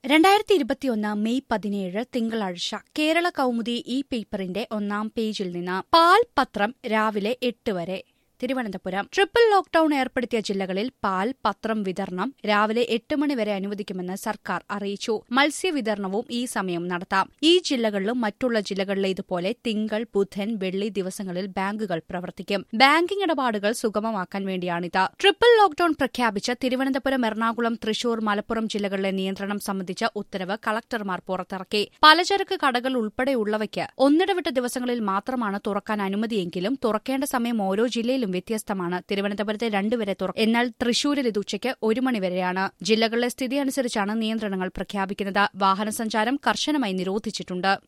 2021 May 17 തിങ്കളാഴ്ച കേരള കൗമുദി ഈ പേപ്പറിന്റെ ഒന്നാം പേജിൽ നിന്ന് പാൽ പത്രം രാവിലെ 8 വരെ. തിരുവനന്തപുരം ട്രിപ്പിൾ ലോക്ഡൌൺ ഏർപ്പെടുത്തിയ ജില്ലകളിൽ പാൽ പത്രം വിതരണം രാവിലെ 8 മണി വരെ അനുവദിക്കുമെന്ന് സർക്കാർ അറിയിച്ചു. മത്സ്യവിതരണവും ഈ സമയം നടത്താം. ഈ ജില്ലകളിലും മറ്റുള്ള ജില്ലകളിലെ ഇതുപോലെ തിങ്കൾ, ബുധൻ, വെള്ളി ദിവസങ്ങളിൽ ബാങ്കുകൾ പ്രവർത്തിക്കും. ബാങ്കിംഗ് ഇടപാടുകൾ സുഗമമാക്കാൻ വേണ്ടിയാണിത്. ട്രിപ്പിൾ ലോക്ഡൌൺ പ്രഖ്യാപിച്ച തിരുവനന്തപുരം, എറണാകുളം, തൃശൂർ, മലപ്പുറം ജില്ലകളിലെ നിയന്ത്രണം സംബന്ധിച്ച ഉത്തരവ് കളക്ടർമാർ പുറത്തിറക്കി. പലചരക്ക് കടകൾ ഉൾപ്പെടെയുള്ളവയ്ക്ക് ഒന്നിടവിട്ട ദിവസങ്ങളിൽ മാത്രമാണ് തുറക്കാൻ അനുമതിയെങ്കിലും തുറക്കേണ്ട സമയം ഓരോ ജില്ലയിലും വ്യത്യസ്തമാണ്. തിരുവനന്തപുരത്ത് 2 വരെ തുറക്കും. എന്നാൽ തൃശൂരിൽ ഇത് ഉച്ചയ്ക്ക് 1 മണി വരെയാണ്. ജില്ലകളിലെ സ്ഥിതി അനുസരിച്ചാണ് നിയന്ത്രണങ്ങൾ പ്രഖ്യാപിക്കുന്നത്. വാഹനസഞ്ചാരം കർശനമായി നിരോധിച്ചിട്ടുണ്ട്.